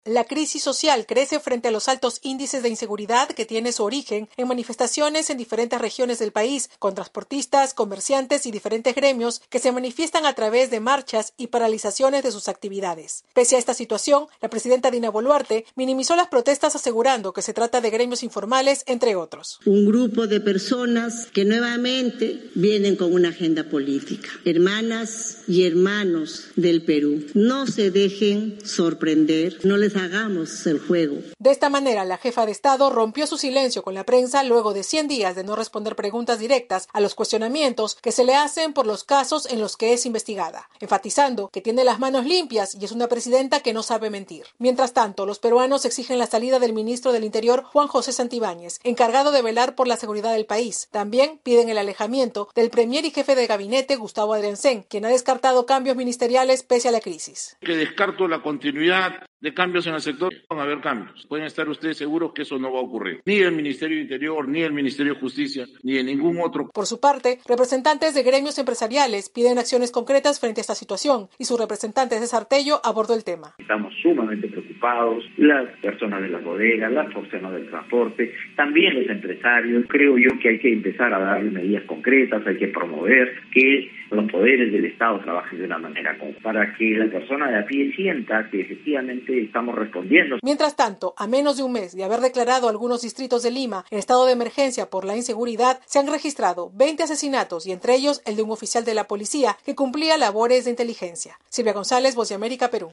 La crisis social crece frente a los altos índices de inseguridad que tiene su origen en manifestaciones en diferentes regiones del país, con transportistas, comerciantes y diferentes gremios que se manifiestan a través de marchas y paralizaciones de sus actividades. Pese a esta situación, la presidenta Dina Boluarte minimizó las protestas asegurando que se trata de gremios informales, entre otros. Un grupo de personas que nuevamente vienen con una agenda política. Hermanas y hermanos del Perú, no se dejen sorprender, no les hagamos el juego. De esta manera, la jefa de Estado rompió su silencio con la prensa luego de 100 días de no responder preguntas directas a los cuestionamientos que se le hacen por los casos en los que es investigada, enfatizando que tiene las manos limpias y es una presidenta que no sabe mentir. Mientras tanto, los peruanos exigen la salida del ministro del Interior, Juan José Santibáñez, encargado de velar por la seguridad del país. También piden el alejamiento del premier y jefe de gabinete, Gustavo Adriancén, quien ha descartado cambios ministeriales pese a la crisis. Que descarto la continuidad de cambios en el sector, van a haber cambios. Pueden estar ustedes seguros que eso no va a ocurrir. Ni el Ministerio de Interior, ni el Ministerio de Justicia, ni en ningún otro. Por su parte, representantes de gremios empresariales piden acciones concretas frente a esta situación y su representante César Tello abordó el tema. Estamos sumamente preocupados, las personas de las bodegas, las personas del transporte, también los empresarios. Creo yo que hay que empezar a darle medidas concretas, hay que promover que los poderes del Estado trabajen de una manera común para que la persona de a pie sienta que efectivamente estamos respondiendo. Mientras tanto, a menos de un mes de haber declarado algunos distritos de Lima en estado de emergencia por la inseguridad, se han registrado 20 asesinatos y entre ellos el de un oficial de la policía que cumplía labores de inteligencia. Silvia González, Voz de América, Perú.